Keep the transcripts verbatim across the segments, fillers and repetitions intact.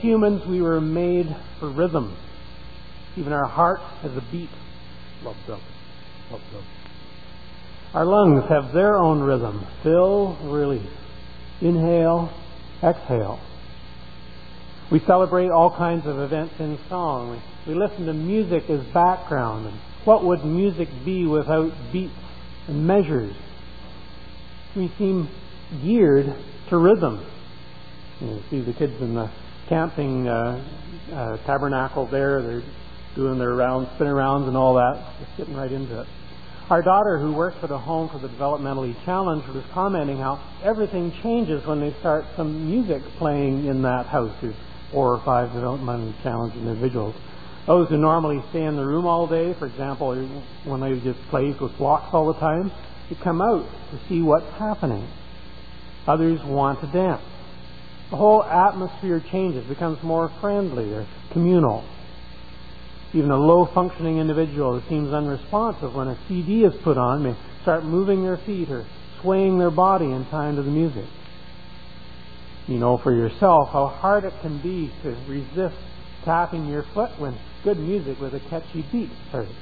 Humans, we were made for rhythm. Even our heart has a beat. Love dub. Love dub. Our lungs have their own rhythm. Fill, release. Inhale, exhale. We celebrate all kinds of events in song. We, we listen to music as background. And what would music be without beats and measures? We seem geared to rhythm. You see the kids in the camping uh, uh, tabernacle there. They're doing their rounds, spinning rounds and all that. Just getting right into it. Our daughter, who works at a home for the developmentally challenged, was commenting how everything changes when they start some music playing in that house. There's four or five developmentally challenged individuals. Those who normally stay in the room all day, for example, when they just play with blocks all the time, they come out to see what's happening. Others want to dance. The whole atmosphere changes, becomes more friendly or communal. Even a low-functioning individual who seems unresponsive when a C D is put on may start moving their feet or swaying their body in time to the music. You know for yourself how hard it can be to resist tapping your foot when good music with a catchy beat starts.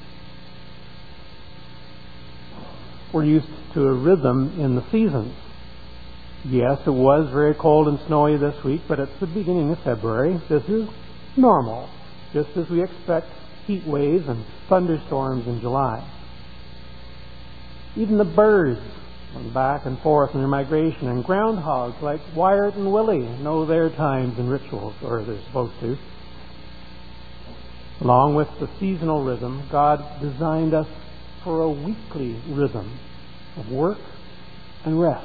We're used to a rhythm in the seasons. Yes, it was very cold and snowy this week, but it's the beginning of February. This is normal, just as we expect heat waves and thunderstorms in July. Even the birds run back and forth in their migration, and groundhogs like Wyatt and Willie know their times and rituals, or they're supposed to. Along with the seasonal rhythm, God designed us for a weekly rhythm of work and rest.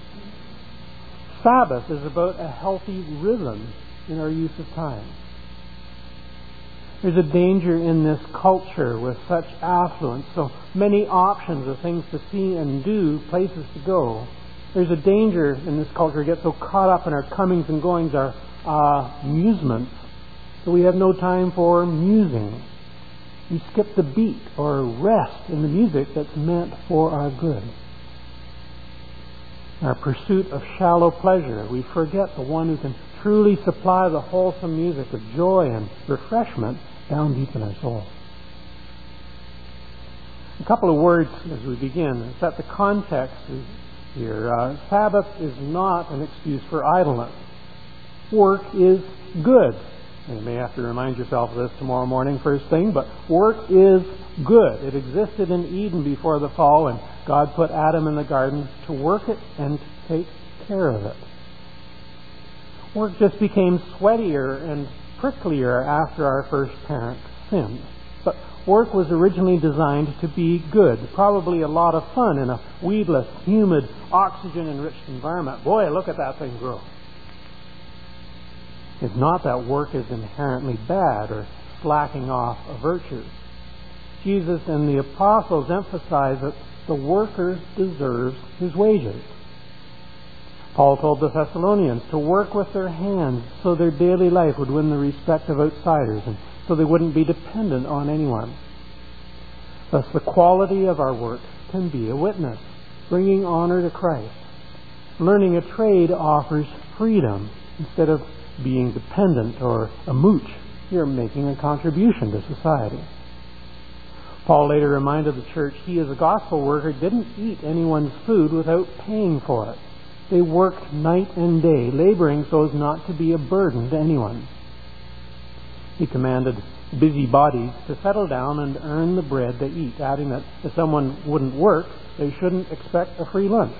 Sabbath is about a healthy rhythm in our use of time. There's a danger in this culture with such affluence, so many options of things to see and do, places to go. There's a danger in this culture to get so caught up in our comings and goings, our uh, amusements, that we have no time for musing. We skip the beat or rest in the music that's meant for our good. In our pursuit of shallow pleasure, we forget the one who can truly supply the wholesome music of joy and refreshment down deep in our soul. A couple of words as we begin. Set the context here. Uh, Sabbath is not an excuse for idleness. Work is good. You may have to remind yourself of this tomorrow morning first thing, but work is good. It existed in Eden before the fall, and God put Adam in the garden to work it and to take care of it. Work just became sweatier and pricklier after our first parent sinned. But work was originally designed to be good, probably a lot of fun in a weedless, humid, oxygen-enriched environment. Boy, look at that thing grow. It's not that work is inherently bad or slacking off a virtue. Jesus and the apostles emphasize that the worker deserves his wages. Paul told the Thessalonians to work with their hands so their daily life would win the respect of outsiders and so they wouldn't be dependent on anyone. Thus, the quality of our work can be a witness, bringing honor to Christ. Learning a trade offers freedom instead of being dependent or a mooch. You're making a contribution to society. Paul later reminded the church he, as a gospel worker, didn't eat anyone's food without paying for it. They worked night and day, laboring so as not to be a burden to anyone. He commanded busybodies to settle down and earn the bread they eat, adding that if someone wouldn't work, they shouldn't expect a free lunch.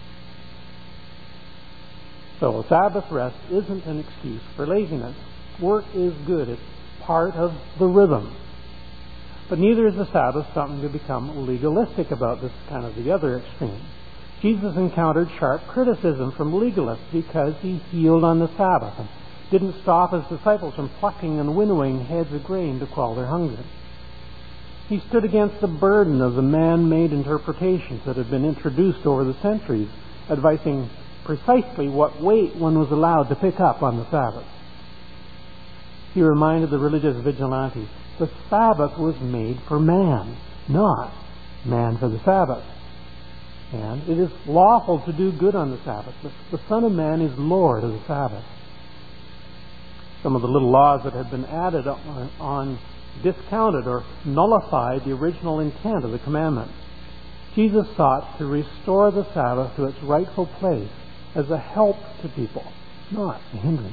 So Sabbath rest isn't an excuse for laziness. Work is good. It's part of the rhythm. But neither is the Sabbath something to become legalistic about. This is kind of the other extreme. Jesus encountered sharp criticism from legalists because he healed on the Sabbath and didn't stop his disciples from plucking and winnowing heads of grain to quell their hunger. He stood against the burden of the man-made interpretations that had been introduced over the centuries, advising precisely what weight one was allowed to pick up on the Sabbath. He reminded the religious vigilantes, the Sabbath was made for man, not man for the Sabbath. And it is lawful to do good on the Sabbath. The Son of Man is Lord of the Sabbath. Some of the little laws that had been added on, on discounted or nullified the original intent of the commandment. Jesus sought to restore the Sabbath to its rightful place as a help to people, not a hindrance.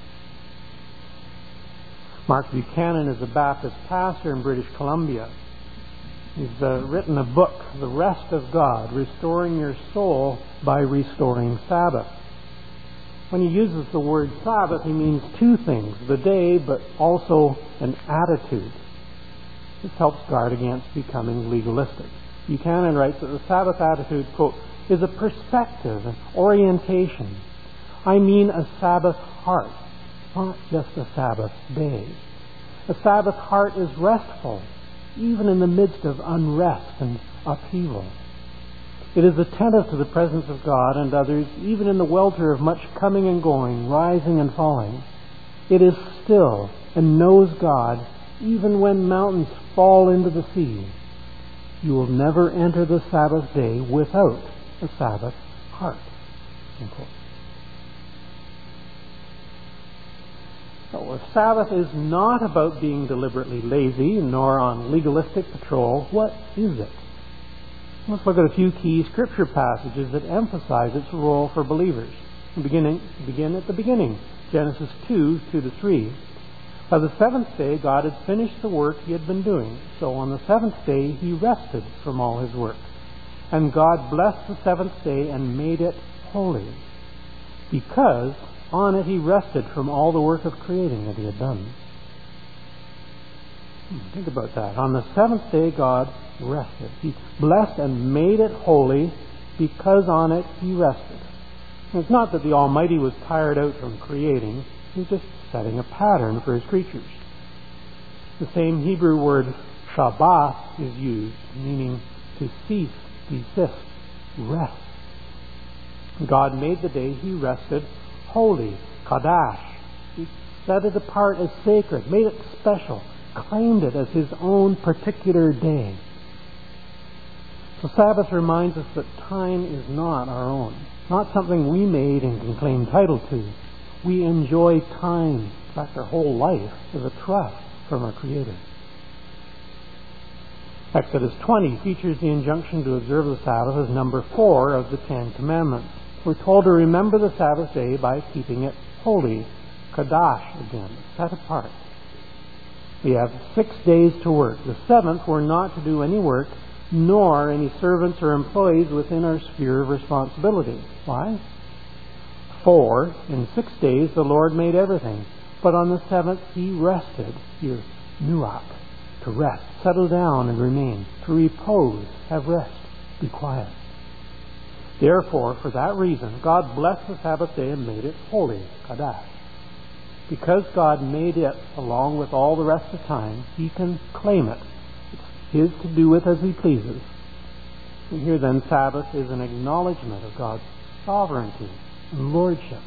Mark Buchanan is a Baptist pastor in British Columbia. He's uh, written a book, The Rest of God, Restoring Your Soul by Restoring Sabbath. When he uses the word Sabbath, he means two things, the day, but also an attitude. This helps guard against becoming legalistic. Buchanan writes that the Sabbath attitude, quote, is a perspective, an orientation. I mean a Sabbath heart, not just a Sabbath day. A Sabbath heart is restful, even in the midst of unrest and upheaval. It is attentive to the presence of God and others, even in the welter of much coming and going, rising and falling. It is still and knows God, even when mountains fall into the sea. You will never enter the Sabbath day without a Sabbath heart. Unquote. So if Sabbath is not about being deliberately lazy, nor on legalistic patrol, what is it? Let's look at a few key scripture passages that emphasize its role for believers. Beginning, begin at the beginning, Genesis two, two to three. By the seventh day, God had finished the work he had been doing. So on the seventh day, he rested from all his work. And God blessed the seventh day and made it holy, because on it he rested from all the work of creating that he had done. Think about that. On the seventh day, God rested. He blessed and made it holy because on it he rested. And it's not that the Almighty was tired out from creating. He was just setting a pattern for his creatures. The same Hebrew word Shabbat is used, meaning to cease, desist, rest. God made the day he rested holy, Kadash. He set it apart as sacred, made it special, claimed it as his own particular day. So Sabbath reminds us that time is not our own, not something we made and can claim title to. We enjoy time, in fact our whole life, as a trust from our Creator. Exodus twenty features the injunction to observe the Sabbath as number four of the Ten Commandments. We're told to remember the Sabbath day by keeping it holy, Kadash again, set apart. We have six days to work. The seventh we're not to do any work, nor any servants or employees within our sphere of responsibility. Why? For in six days the Lord made everything, but on the seventh he rested, here, nuach, to rest, settle down and remain, to repose, have rest, be quiet. Therefore, for that reason, God blessed the Sabbath day and made it holy, Kadash. Because God made it along with all the rest of time, he can claim it. It's his to do with as he pleases. And here then, Sabbath is an acknowledgement of God's sovereignty and lordship.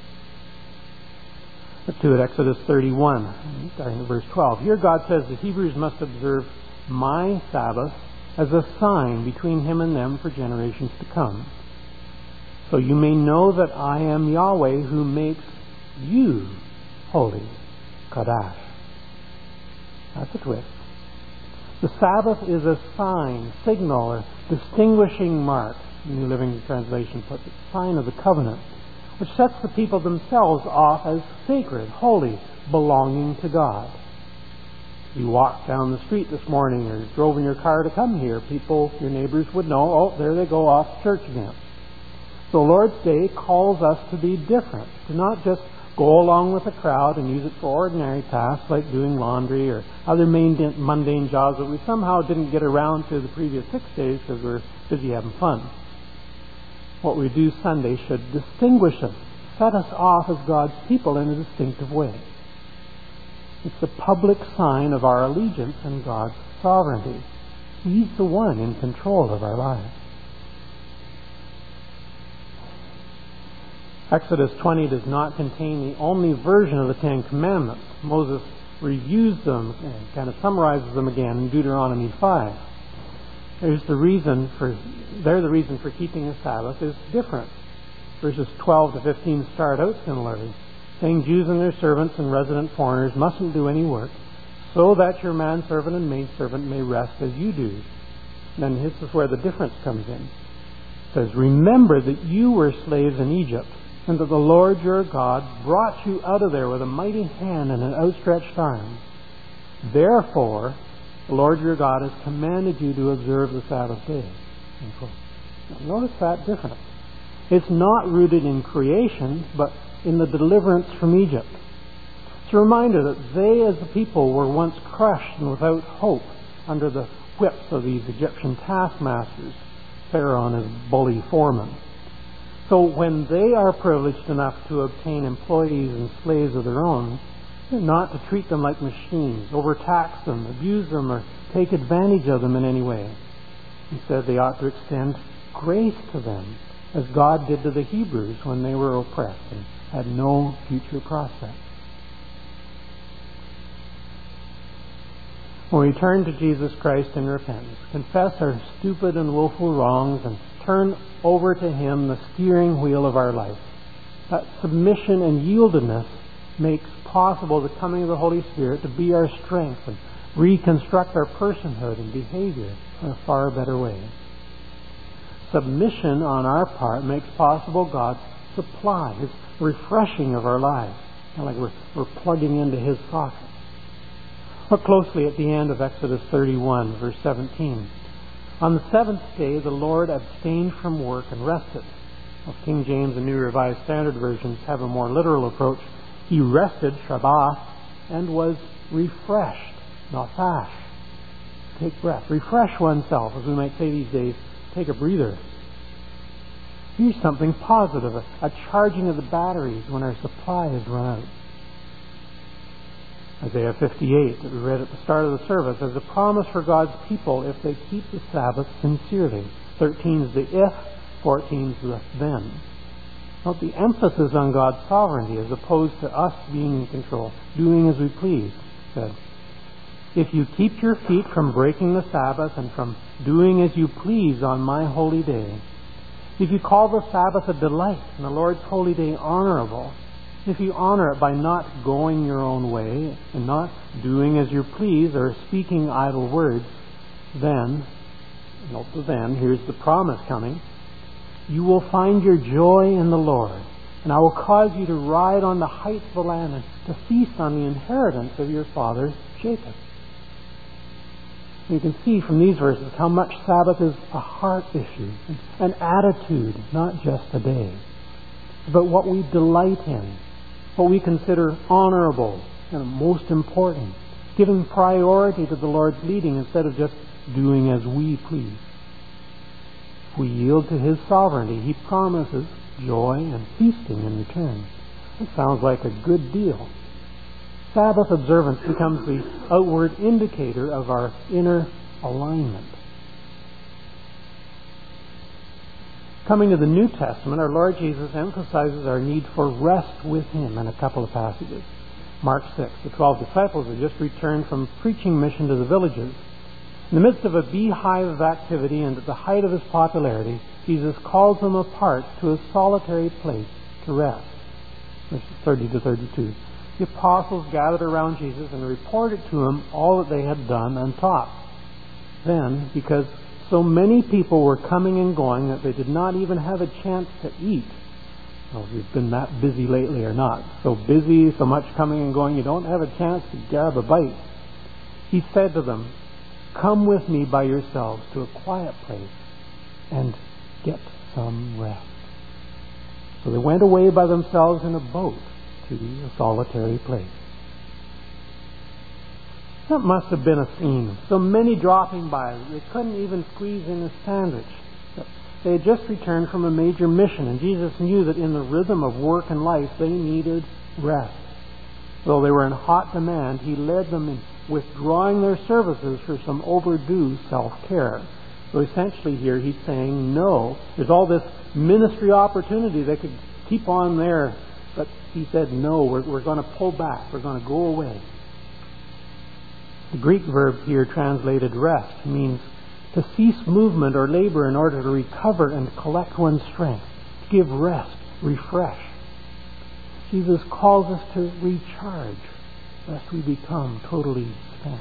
Let's do it, Exodus thirty-one, starting at verse twelve. Here God says the Hebrews must observe my Sabbath as a sign between him and them for generations to come. So you may know that I am Yahweh who makes you holy, Kadash. That's a twist. The Sabbath is a sign, signal, or distinguishing mark, the New Living Translation puts it, sign of the covenant, which sets the people themselves off as sacred, holy, belonging to God. You walked down the street this morning or drove in your car to come here, people, your neighbors would know, oh, there they go off to church again. So Lord's Day calls us to be different, to not just go along with the crowd and use it for ordinary tasks like doing laundry or other mundane jobs that we somehow didn't get around to the previous six days because we're busy having fun. What we do Sunday should distinguish us, set us off as God's people in a distinctive way. It's the public sign of our allegiance and God's sovereignty. He's the one in control of our lives. Exodus twenty does not contain the only version of the Ten Commandments. Moses reviews them and kind of summarizes them again in Deuteronomy five. There's the reason for, there the reason for keeping the Sabbath is different. Verses twelve to fifteen start out similarly. saying Jews and their servants and resident foreigners mustn't do any work, so that your manservant and maidservant may rest as you do. Then this is where the difference comes in. It says, remember that you were slaves in Egypt, and that the Lord your God brought you out of there with a mighty hand and an outstretched arm. Therefore, the Lord your God has commanded you to observe the Sabbath day. Now, notice that difference. It's not rooted in creation, but in the deliverance from Egypt. It's a reminder that they as a people were once crushed and without hope under the whips of these Egyptian taskmasters, Pharaoh and his bully foreman. So when they are privileged enough to obtain employees and slaves of their own, they're not to treat them like machines, overtax them, abuse them, or take advantage of them in any way. Instead, they ought to extend grace to them, as God did to the Hebrews when they were oppressed and had no future prospect. When we turn to Jesus Christ in repentance, confess our stupid and willful wrongs, and turn over to Him the steering wheel of our life, that submission and yieldedness makes possible the coming of the Holy Spirit to be our strength and reconstruct our personhood and behavior in a far better way. Submission on our part makes possible God's supply, His refreshing of our lives, kind of like we're, we're plugging into His socket. Look closely at the end of Exodus thirty-one, verse seventeen. On the seventh day, the Lord abstained from work and rested. Well, King James and New Revised Standard Versions have a more literal approach. He rested, Shabbat, and was refreshed, nafash. Take breath. Refresh oneself, as we might say these days. Take a breather. Here's something positive, a, a charging of the batteries when our supply has run out. Isaiah fifty-eight, that we read at the start of the service, as a promise for God's people if they keep the Sabbath sincerely. thirteen is the if, fourteen is the then. Note the emphasis on God's sovereignty as opposed to us being in control, doing as we please. It said, if you keep your feet from breaking the Sabbath and from doing as you please on my holy day, if you call the Sabbath a delight and the Lord's holy day honorable, if you honor it by not going your own way and not doing as you please or speaking idle words, then, note the then, here's the promise coming, you will find your joy in the Lord, and I will cause you to ride on the heights of the land and to feast on the inheritance of your father Jacob. You can see from these verses how much Sabbath is a heart issue, an attitude, not just a day. It's about what we delight in, what we consider honorable and most important, giving priority to the Lord's leading instead of just doing as we please. If we yield to His sovereignty, He promises joy and feasting in return. It sounds like a good deal. Sabbath observance becomes the outward indicator of our inner alignment. Coming to the New Testament, our Lord Jesus emphasizes our need for rest with Him in a couple of passages. Mark six, the twelve disciples had just returned from preaching mission to the villages. In the midst of a beehive of activity and at the height of His popularity, Jesus calls them apart to a solitary place to rest. Verses thirty to thirty-two. The apostles gathered around Jesus and reported to Him all that they had done and taught. Then, because so many people were coming and going that they did not even have a chance to eat. Well, if you've been that busy lately or not. So busy, so much coming and going, you don't have a chance to grab a bite. He said to them, come with me by yourselves to a quiet place and get some rest. So they went away by themselves in a boat to a solitary place. That must have been a scene. So many dropping by. They couldn't even squeeze in a sandwich. They had just returned from a major mission, and Jesus knew that in the rhythm of work and life, they needed rest. Though they were in hot demand, He led them in withdrawing their services for some overdue self-care. So essentially here, He's saying, no. There's all this ministry opportunity. They could keep on there. But He said, no, we're, we're going to pull back. We're going to go away. The Greek verb here translated rest means to cease movement or labor in order to recover and collect one's strength. To give rest, refresh. Jesus calls us to recharge, lest we become totally spent.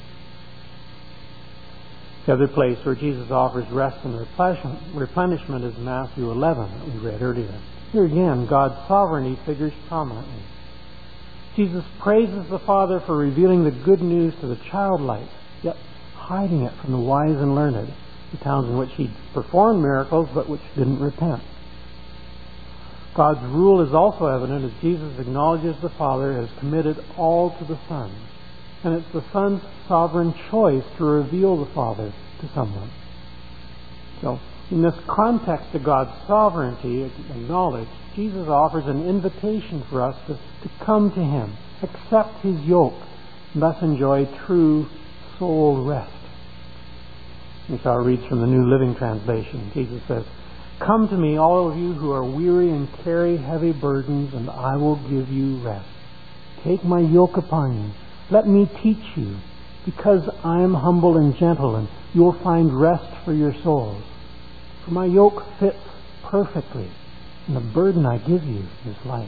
The other place where Jesus offers rest and replenishment is Matthew eleven that we read earlier. Here again, God's sovereignty figures prominently. Jesus praises the Father for revealing the good news to the childlike, yet hiding it from the wise and learned, the towns in which he performed miracles but which didn't repent. God's rule is also evident as Jesus acknowledges the Father has committed all to the Son. And it's the Son's sovereign choice to reveal the Father to someone. So, in this context of God's sovereignty acknowledged, Jesus offers an invitation for us to, to come to Him, accept His yoke, and thus enjoy true soul rest. And so I'll read from the New Living Translation. Jesus says, "Come to me, all of you who are weary and carry heavy burdens, and I will give you rest. Take my yoke upon you. Let me teach you, because I am humble and gentle, and you will find rest for your souls. For my yoke fits perfectly, and the burden I give you is light."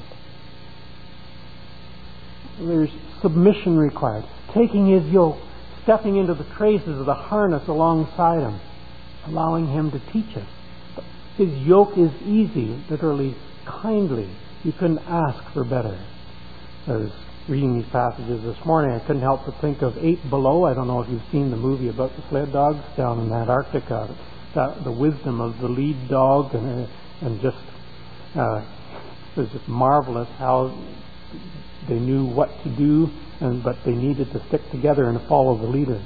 There's submission required. Taking His yoke, stepping into the traces of the harness alongside Him, allowing Him to teach us. His yoke is easy, literally kindly. You couldn't ask for better. I was reading these passages this morning. I couldn't help but think of Eight Below. I don't know if you've seen the movie about the sled dogs down in Antarctica. That, the wisdom of the lead dog, and, and just uh, it was just marvelous how they knew what to do, and but they needed to stick together and follow the leader.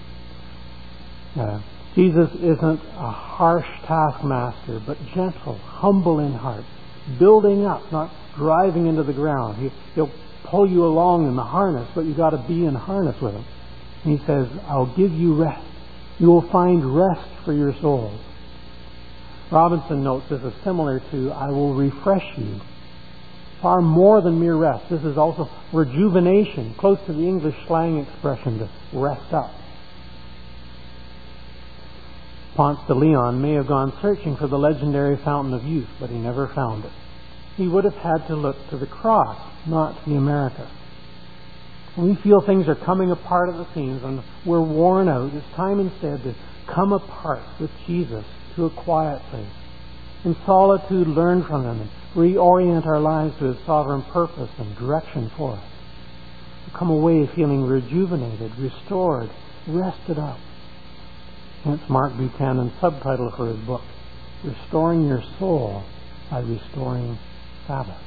Uh, Jesus isn't a harsh taskmaster, but gentle, humble in heart, building up, not driving into the ground. He, he'll pull you along in the harness, but you've got to be in harness with Him. And He says, "I'll give you rest. You will find rest for your souls." Robinson notes this is similar to "I will refresh you." Far more than mere rest. This is also rejuvenation, close to the English slang expression to rest up. Ponce de Leon may have gone searching for the legendary fountain of youth, but he never found it. He would have had to look to the cross, not to the America. When we feel things are coming apart at the seams and we're worn out, it's time instead to come apart with Jesus to a quiet place. In solitude, learn from Him and reorient our lives to His sovereign purpose and direction for us. To come away feeling rejuvenated, restored, rested up. Hence Mark Buchanan's subtitle for his book, "Restoring Your Soul by Restoring Sabbath."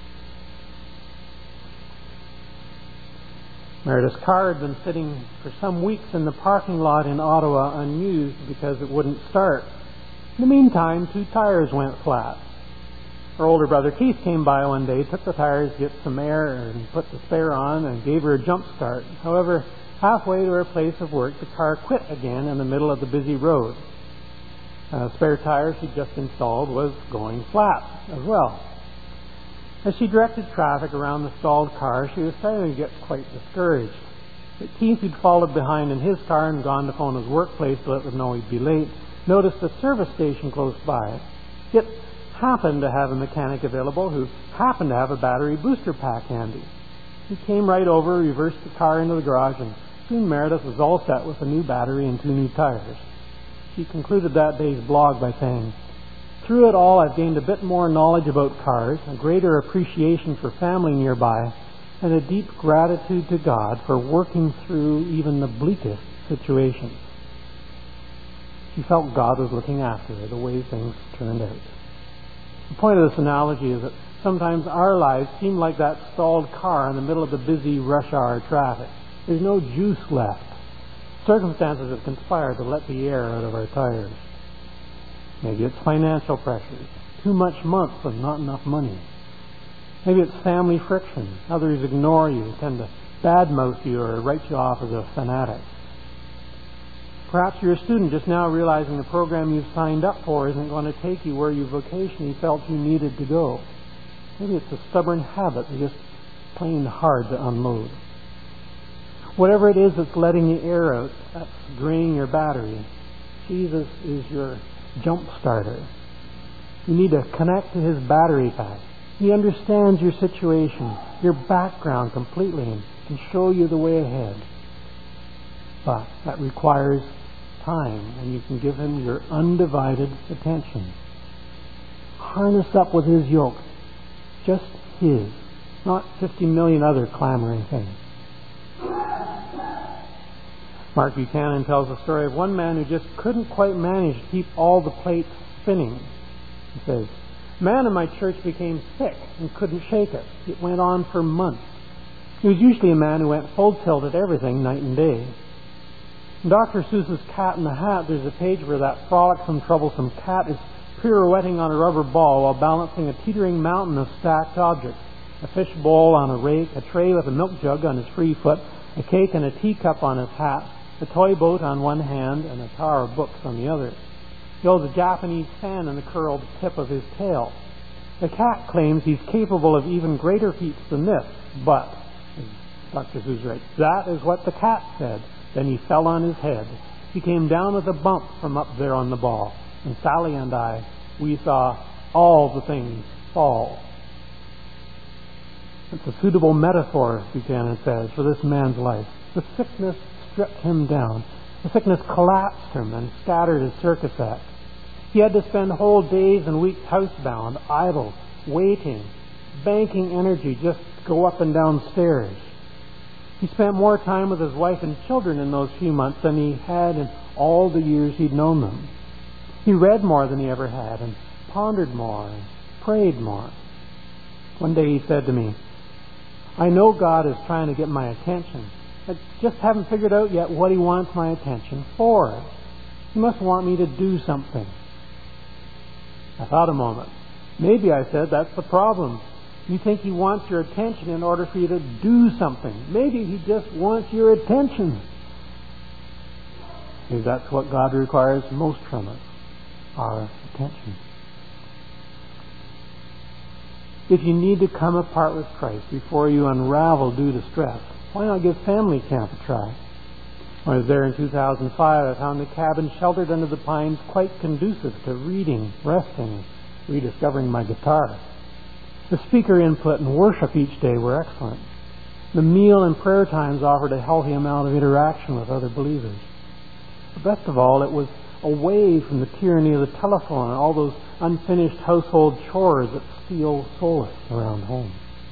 Meredith's car had been sitting for some weeks in the parking lot in Ottawa unused because it wouldn't start. In the meantime, two tires went flat. Her older brother Keith came by one day, took the tires, get some air, and put the spare on, and gave her a jump start. However, halfway to her place of work, the car quit again in the middle of the busy road. A spare tire she just installed was going flat as well. As she directed traffic around the stalled car, she was starting to get quite discouraged. But Keith, who'd followed behind in his car and gone to phone his workplace to let them know he'd be late, noticed a service station close by. It happened to have a mechanic available who happened to have a battery booster pack handy. He came right over, reversed the car into the garage, and soon Meredith was all set with a new battery and two new tires. She concluded that day's blog by saying, "Through it all, I've gained a bit more knowledge about cars, a greater appreciation for family nearby, and a deep gratitude to God for working through even the bleakest situations." She felt God was looking after her the way things turned out. The point of this analogy is that sometimes our lives seem like that stalled car in the middle of the busy rush hour traffic. There's no juice left. Circumstances have conspired to let the air out of our tires. Maybe it's financial pressures, too much months and not enough money. Maybe it's family friction. Others ignore you, tend to badmouth you, or write you off as a fanatic. Perhaps you're a student just now realizing the program you've signed up for isn't going to take you where you vocationally felt you needed to go. Maybe it's a stubborn habit that's just plain hard to unload. Whatever it is that's letting the air out, that's draining your battery, Jesus is your jump starter. You need to connect to His battery pack, He understands your situation, your background completely, and can show you the way ahead. But that requires time, and you can give Him your undivided attention. Harness up with His yoke, just His, not fifty million other clamoring things. Mark Buchanan tells the story of one man who just couldn't quite manage to keep all the plates spinning. He says, "A man in my church became sick and couldn't shake it. It went on for months. He was usually a man who went full tilt at everything night and day. In Doctor Seuss's Cat in the Hat, there's a page where that frolicsome, troublesome cat is pirouetting on a rubber ball while balancing a teetering mountain of stacked objects. A fish bowl on a rake, a tray with a milk jug on his free foot, a cake and a teacup on his hat, a toy boat on one hand, and a tower of books on the other. He holds a Japanese fan in the curled tip of his tail. The cat claims he's capable of even greater feats than this, but, as Doctor Seuss writes, that is what the cat said. Then he fell on his head. He came down with a bump from up there on the ball. And Sally and I, we saw all the things fall." It's a suitable metaphor, Buchanan says, for this man's life. The sickness stripped him down. The sickness collapsed him and scattered his circus act. He had to spend whole days and weeks housebound, idle, waiting, banking energy just to go up and down stairs. He spent more time with his wife and children in those few months than he had in all the years he'd known them. He read more than he ever had and pondered more and prayed more. One day he said to me, "I know God is trying to get my attention. I just haven't figured out yet what He wants my attention for. He must want me to do something." I thought a moment. "Maybe," I said, "that's the problem. You think He wants your attention in order for you to do something. Maybe He just wants your attention." Maybe that's what God requires most from us, our attention. If you need to come apart with Christ before you unravel due to stress, why not give family camp a try? When I was there in two thousand five, I found the cabin sheltered under the pines quite conducive to reading, resting, and rediscovering my guitar. The speaker input and worship each day were excellent. The meal and prayer times offered a healthy amount of interaction with other believers. But best of all, it was away from the tyranny of the telephone and all those unfinished household chores that steal solace around home.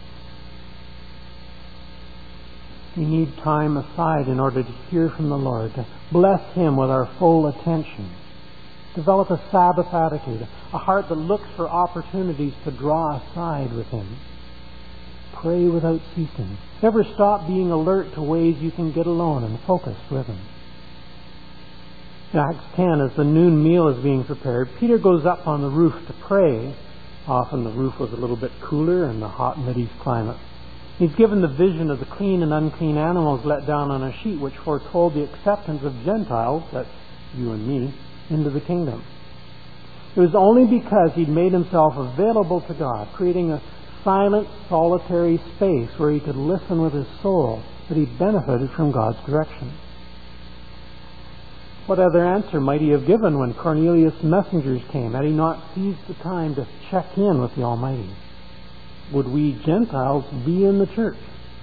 We need time aside in order to hear from the Lord, to bless Him with our full attention. Develop a Sabbath attitude, a heart that looks for opportunities to draw aside with Him. Pray without ceasing. Never stop being alert to ways you can get alone and focused with Him. In Acts ten, as the noon meal is being prepared, Peter goes up on the roof to pray. Often the roof was a little bit cooler in the hot Mideast climate. He's given the vision of the clean and unclean animals let down on a sheet, which foretold the acceptance of Gentiles, that's you and me, into the kingdom. It was only because he'd made himself available to God, creating a silent, solitary space where he could listen with his soul, that he benefited from God's direction. What other answer might he have given when Cornelius' messengers came, had he not seized the time to check in with the Almighty? Would we Gentiles be in the church?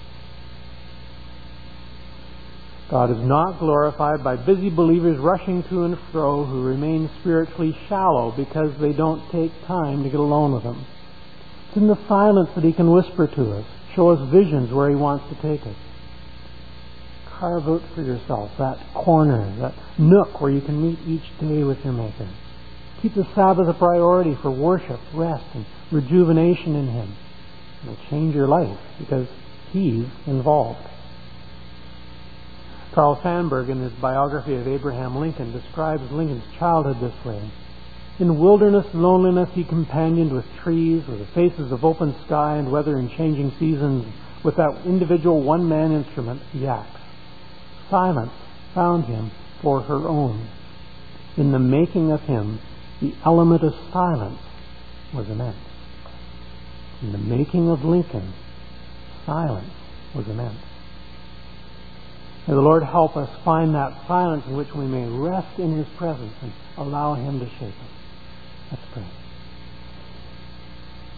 God is not glorified by busy believers rushing to and fro who remain spiritually shallow because they don't take time to get alone with Him. It's in the silence that He can whisper to us, show us visions where He wants to take us. Carve out for yourself that corner, that nook where you can meet each day with your Maker. Keep the Sabbath a priority for worship, rest, and rejuvenation in Him. It'll change your life because He's involved. Carl Sandburg, in his biography of Abraham Lincoln, describes Lincoln's childhood this way. In wilderness loneliness he companioned with trees, with the faces of open sky and weather and changing seasons, with that individual one-man instrument, the axe. Silence found him for her own. In the making of him, the element of silence was immense. In the making of Lincoln, silence was immense. May the Lord help us find that silence in which we may rest in His presence and allow Him to shape us. Let's pray.